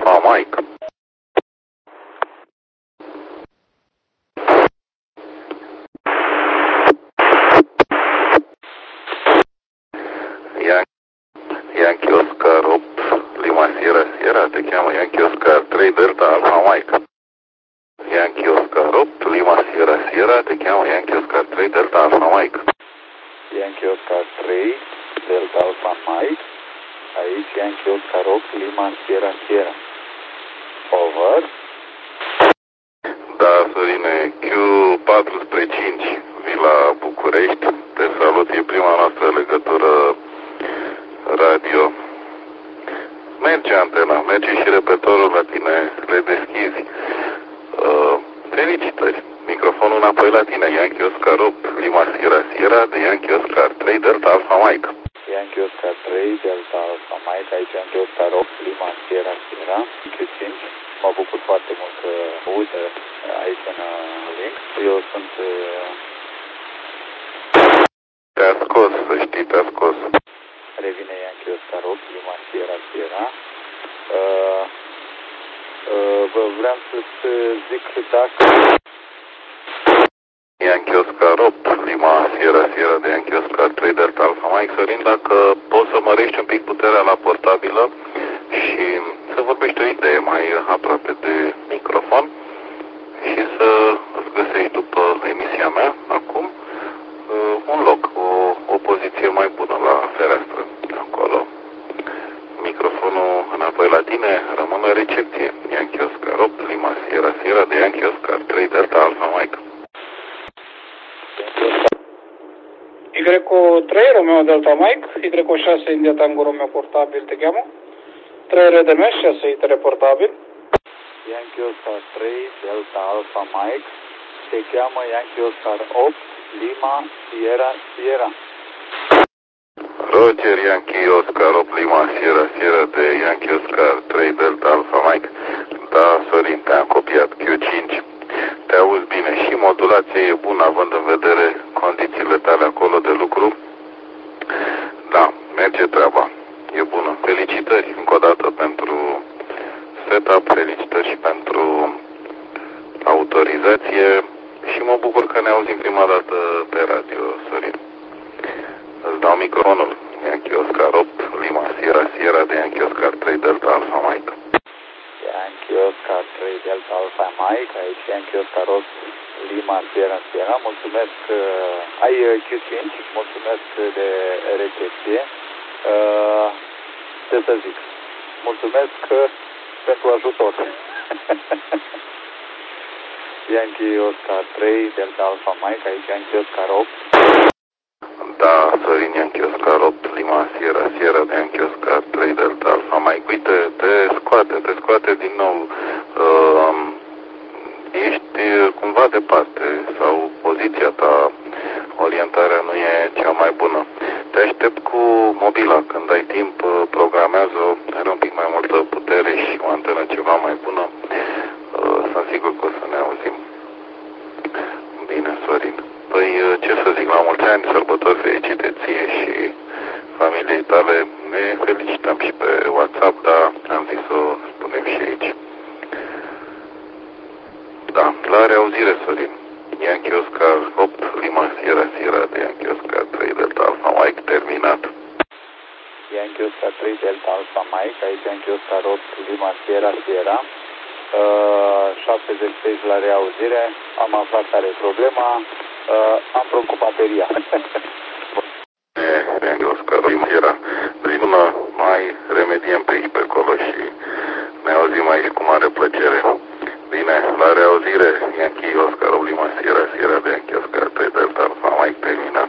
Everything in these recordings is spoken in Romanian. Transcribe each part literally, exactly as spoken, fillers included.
Alfa Mike. Yankee Oscar opt, Lima Sierra Sierra, te cheamă Yankee Oscar trei Delta Alfa Mike. Yankee Oscar opt, Lima Sierra Sierra, te cheamă Yankee Oscar trei Delta Alfa Mike. Yankee Oscar trei Delta Alfa Mike, aici Yankee Oscar opt, Lima Sierra Sierra. Over. Da, Sorine, Q patru spre cinci, Vila București, te salut, e prima noastră legătură radio. Merge antena, merge și repetorul la tine, le deschizi. Uh, felicitări, microfonul înapoi la tine, Yankee Oscar opt, Lima Sierra Sierra, de Yankee Oscar trei Delta Alfa Mike. Yankee Oscar trei Delta Alfa Mike, aici Yankee Oscar opt, Lima Sierra Sierra, Q cinci. Mă bucur foarte mult că uite aici în link. Eu sunt... Te-a scos, să știi, te-a scos. Revine Yankee Oscar opt, Lima Sierra Sierra. Uh, uh, vreau să-ți zic dacă... Yankee Oscar opt, Lima Sierra Sierra, de Yankee Oscar trei Delta Alfa Mike. Sorin, dacă poți să mărești un pic puterea la portabilă și să vorbești o idee mai aproape de microfon și să îți găsești după emisia mea, acum, un loc, o, o poziție mai bună la fereastră, acolo. Microfonul înapoi la tine, rămâne recepție. Yankee Oscar opt, Lima Sierra Sierra, de Yankee Oscar trei Delta Alfa Mike. Y trei, Romeo Delta Mike, Y șase, India Tango Romeo portabil, te cheamă? trei R D M S, șase I T R portabil. Yankee Oscar trei Delta Alpha Mike, te cheamă Yankee Oscar opt, Lima Sierra Sierra. Roger, Yankee Oscar opt, Lima Sierra Sierra, de Yankee Oscar trei Delta Alpha Mike. Da, Sorin, te-am copiat Q cinci. Te auzi bine și modulația e bună având în vedere condițiile tale acolo de lucru. Da, merge treaba. E bună. Felicitări încă o dată pentru setup, felicitări și pentru autorizație și mă bucur că ne auzim prima dată pe radio, Sorin. Îți dau microfonul. Yankee Oscar opt, Lima Sierra Sierra, de Yankee Oscar trei Delta Alpha Mike. Yankee Oscar trei Delta Alpha Mike, aici Yankee Oscar opt, Lima Sierra Sierra. Mulțumesc, uh, ai Q cinci, mulțumesc de recepție. Uh, ce să zic? Mulțumesc pentru ajutor. Yankee Oscar trei Delta Alpha Mike, aici Yankee Oscar opt. Da, Sorin, Yankee Oscar opt, Lima Sierra Sierra, de Yankee Oscar trei Delta Alpha Mike. Uite, te scoate, te scoate din nou. Uh, ești cumva departe sau poziția ta, orientarea nu e cea mai bună. Te aștept cu mobila, când ai timp, programează-o, are un pic mai multă putere și o antenă ceva mai bună. Uh, sunt sigur că o să ne auzim. Bine, Sorin. Păi, ce să zic, la mulți ani, sărbători fericite ție și familiei tale. Ne felicităm și pe WhatsApp, dar am zis să o spunem și aici. Da, la reauzire, Sorin. Yankee Oscar opt, Lima Sierra Sierra, de Yankee Oscar trei Delta Alpha Mike, terminat. Yankee Oscar trei Delta Alpha Mike, aici Yankee Oscar opt, Lima Sierra Sierra. Uh, șaptezeci și șase la reauzire, am aflat care e problema, uh, am făcut bateria. Yankee Oscar Lima Sierra, bună, mai remediem pe aici pe acolo și ne auzim aici cu mare plăcere. Bine, la reauzire, Yankee Oscar Lima Sierra Sierra, de Yankee Oscar trei Delta Alpha Mike, terminat.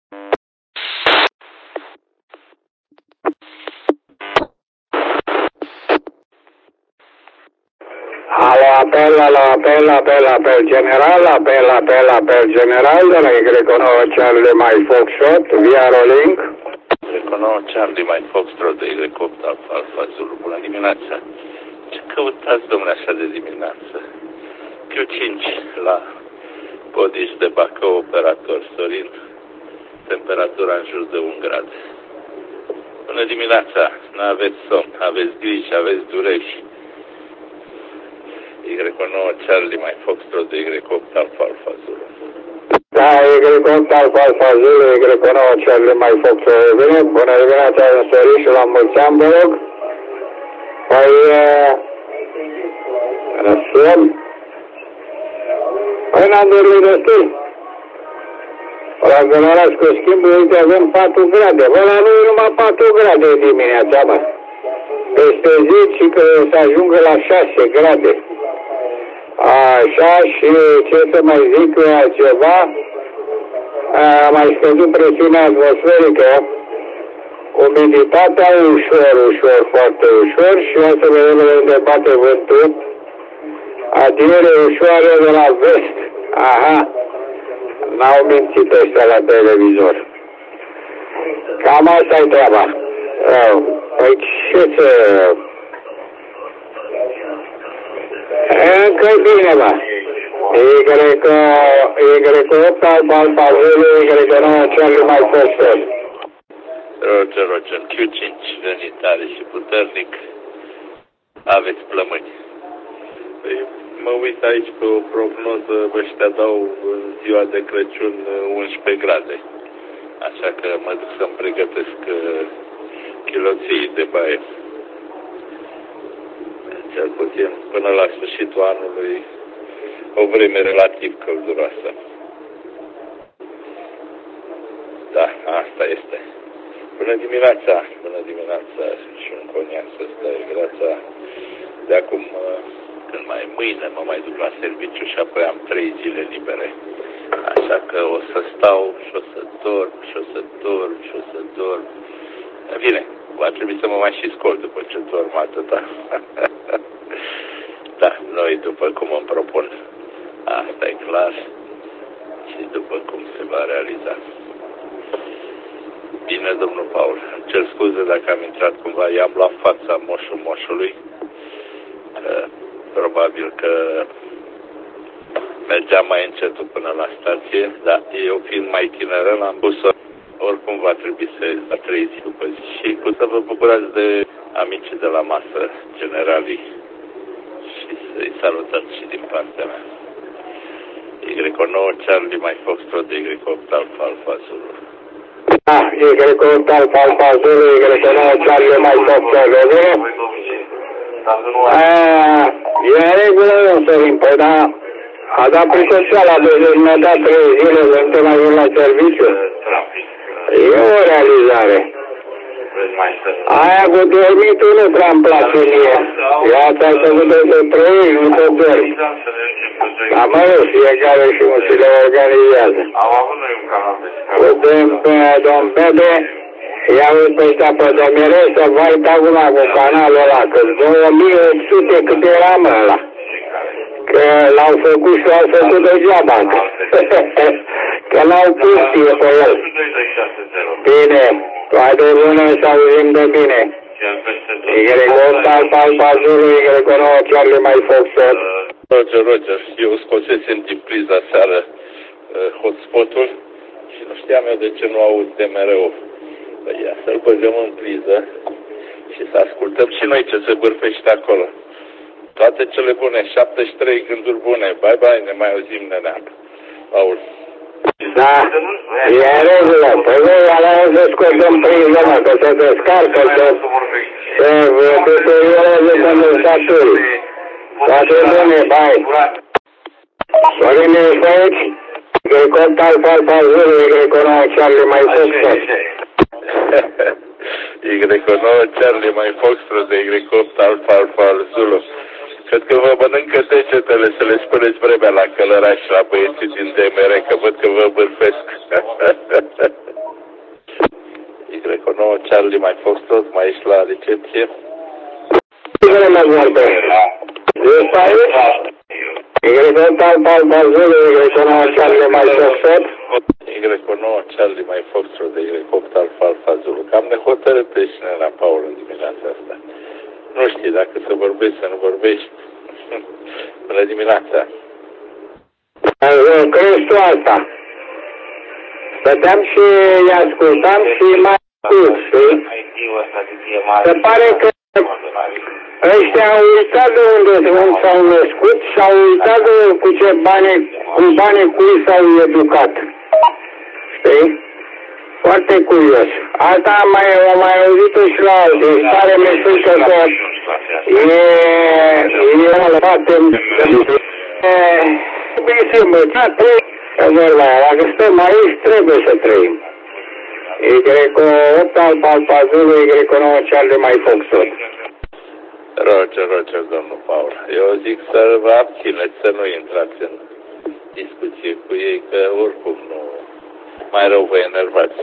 Alo, apel, alo, apel, apel, apel general, apel, apel, apel general, de la Y nouă Charlie Mike Foxtrot, via Rolling. Y nouă Charlie Mike Foxtrot, de Y opt Alpha Alpha Zulu, bună dimineața. Ce căutați, domnule, așa de dimineață? Q cinci la Podiș de Bacău, operator Sorin, temperatura în jur de un grad. Bună dimineața, nu aveți somn, aveți griji, aveți dureri. Y nouă Charlie, mai Foxtrot de Y opt Alfa Alfa Zulu. Da, Y opt Alfa Alfa Zulu, Y nouă Charlie, mai Foxtrot. Bine, bună dimineața, Săriș, la mulți ani, vă rog. Păi, răsăm. Păi n-am dormit destul. Ăla aglomerați cu schimbul, uite, avem patru grade. Ăla nu e numai patru grade dimineața, mă. Peste zi și că o să ajungă la șase grade. Așa, și ce să mai zic ceva, a mai scăzut presiunea atmosferică, umiditatea ușor, ușor, foarte ușor și o să vedem unde bate vântul. Adiere ușoară de la vest. Aha, n-au mințit ăștia la televizor. Cam asta-i treaba. Păi ce să... Încă-i bine, bă. Y opt Alfa Alfa Zulu, Y nouă Charlie, mai Foxtrot. Roger, Roger, Q cinci, venit tare și puternic. Aveți plămâni. Păi, mă uit aici pe o prognoză, ăștia dau în ziua de Crăciun unsprezece grade. Așa că mă duc să-mi pregătesc chiloții de baie. Cel puțin până la sfârșitul anului o vreme relativ călduroasă. Da, asta este. Bună dimineața, bună dimineața și un coniac să stai viața. De acum, când mai mâine mă mai duc la serviciu și apoi am trei zile libere. Așa că o să stau și o să dorm, și o să dorm, și o să dorm. Bine, va trebui să mă mai și scol după ce dorm atâta. Da, noi după cum îmi propun. Asta e clar. Și după cum se va realiza. Bine, domnul Paul. Îmi cer scuze dacă am intrat cumva. I-am luat fața moșul moșului. Uh, probabil că mergeam mai încetul până la stație, dar eu fiind mai tinerel am pus-o. Oricum va trebui să la trei zi după zi. Și cum să vă bucurați de amicii de la masă, generalii, și să-i salutați și din partea mea. Y nouă Charlie, mai Foxtrot de Y opt Alfa Alfa Zulu. Da, Y opt Alfa Alfa Zulu, Y nouă Charlie, mai Foxtrot, vede? E în regulă, nu Sărim, păi da, a dat prisoseala, deci mi-a dat trei zile, să nu te mai vin la serviciu. E o realizare. Aia cu dormitul nu prea-mi place mie. Eu asta să vedeți de trei, nu te dormi. Dar mă rog, fiecare și cum se le organizează. Uite, domn Bebe, ia uite pe ăștia pe domnire să vai acum cu canalul ăla, că două mii opt sute cât era mă ăla. Că l-au făcut și l-au făcut degeaba. Că l-au pus pe el. Bine, toate bune să auzim de bine. Y opt Alfa Alfa Zulu, Y nouă Charlie, mai Foxtrot. Roger, Roger, eu scosesem din priza seară uh, hotspot-ul și nu știam eu de ce nu aud D M R-ul. Păi ia să-l băgăm în priză și să ascultăm și noi ce se bârfește acolo. Toate cele bune, șaptezeci și trei gânduri bune. Bye, bye, ne mai auzim, nenea. Paul. Da, e în regulă. Păi noi alea să scotem priză, mă, că se descarcă, să se deterioreze condensatorii. Toate bune, bye. Sorin, ești aici? Y opt Alfa Alfa Zulu, Y nouă Charlie, mai Foxtrot. Y nouă Charlie, mai Foxtrot de Y opt Alfa Alfa Zulu. Cred că vă mănâncă degetele să le spuneți vremea la călăraș și la băieții din D M R, că văd că vă bârfesc. Y nouă Charlie, mai Foxtrot, mai ești la recepție? Cine mă vorbește? Ești aici? Y opt Alfa Alfa Zulu, Y nouă Charlie, mai Foxtrot. Y nouă Charlie, mai Foxtrot de Y opt Alfa Alfa Zulu. Cam nehotărât ești, nena Paul, în dimineața asta. Nu știi dacă să vorbești, să nu vorbești. Bună dimineața. Crezi tu asta? Stăteam și îi ascultam și mai ascult, știi? Se pare că ăștia au uitat de unde s-au născut și au uitat de cu ce bani, cu banii cui s-au educat. Știi? Foarte curios. Asta am mai, am mai auzit-o și la alții. Stare mi spus că e... e foarte... Trebuie să învăța, trei... Vorba aia, dacă stăm aici, trebuie să trăim. Y opt al Palpazului, Y nouă Charlie mai Foxtrot. Roger, Roger, domnul Paul. Eu zic să vă abțineți, să nu intrați în discuție cu ei, că oricum nu... Mai rău vă enervați.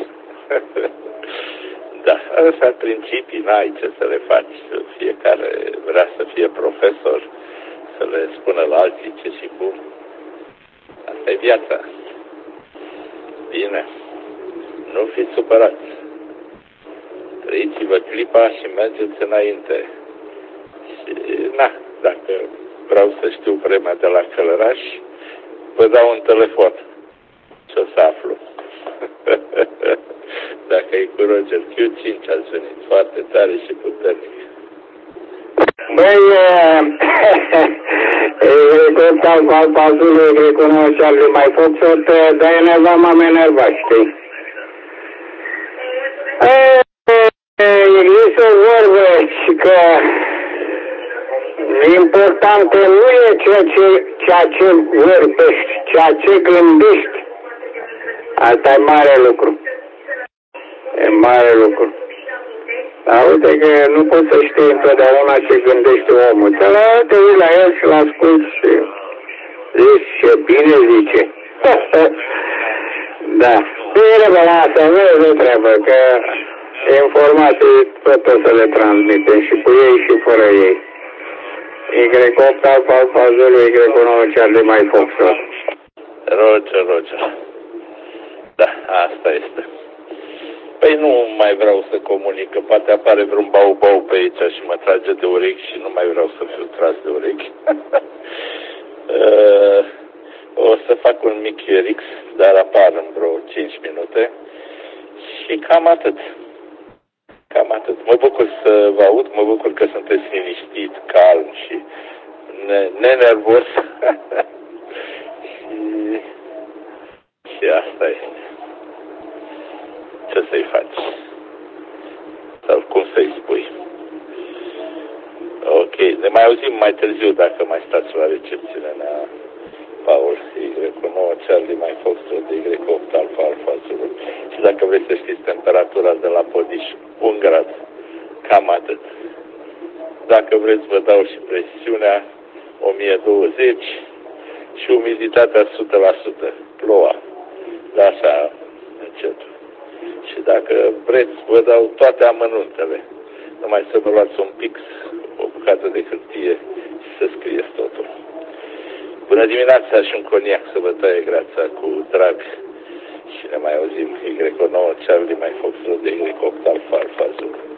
Da, astea principii, n-ai ce să le faci. Fiecare vrea să fie profesor, să le spună la alții ce și cum. Asta e viața. Bine. Nu fiți supărați. Trăiți-vă clipa și mergeți înainte. Și, na, dacă vreau să știu vremea de la Călăraș, vă dau un telefon și o să aflu. Dacă e cu Roger Q cinci ați venit foarte tare și puternic. Băi, Grecotal Palpazului, Greco nouă Charlie mai Foxtrot, dar enerva m-am enervat, știi? Există o vorbă și că important nu e ceea ce, ceea ce vorbești, ceea ce gândești. Asta e mare lucru. E mare lucru. Dar uite că nu poți să știi întotdeauna ce gândește omul. Te la te uiți la el și l-asculti și zici ce bine zice. Da. Bine, bă, lasă, nu e de treabă, că informații tot o să le transmitem și cu ei și fără ei. Y opt al Palpazului, Y nouă Charlie mai Foxtrot. Roger, Roger. Da, asta este. Păi nu mai vreau să comunic, că poate apare vreun bau-bau pe aici și mă trage de urechi și nu mai vreau să fiu tras de urechi. uh, o să fac un mic R X, dar apar în vreo cinci minute și cam atât. Cam atât. Mă bucur să vă aud, mă bucur că sunteți liniștit, calm și ne nenervos. și, și asta este. Ce să-i faci? Sau cum să-i spui? Ok, ne mai auzim mai târziu dacă mai stați la recepțiune, nea Paul. Y nouă Charlie mai Foxtrot, Y opt Alfa Alfa Zulu. Și dacă vreți să știți temperatura de la Podiș, un grad. Cam atât. Dacă vreți vă dau și presiunea o mie douăzeci și umiditatea o sută la sută. Ploua. Da, așa, încet. Și dacă vreți, vă dau toate amănuntele. Numai să vă luați un pix, o bucată de hârtie și să scrieți totul. Bună dimineața și un coniac să vă taie grața cu drag. Și ne mai auzim. Y nouă Charlie mai Foxtrot de Y opt Alfa Alfa Zulu.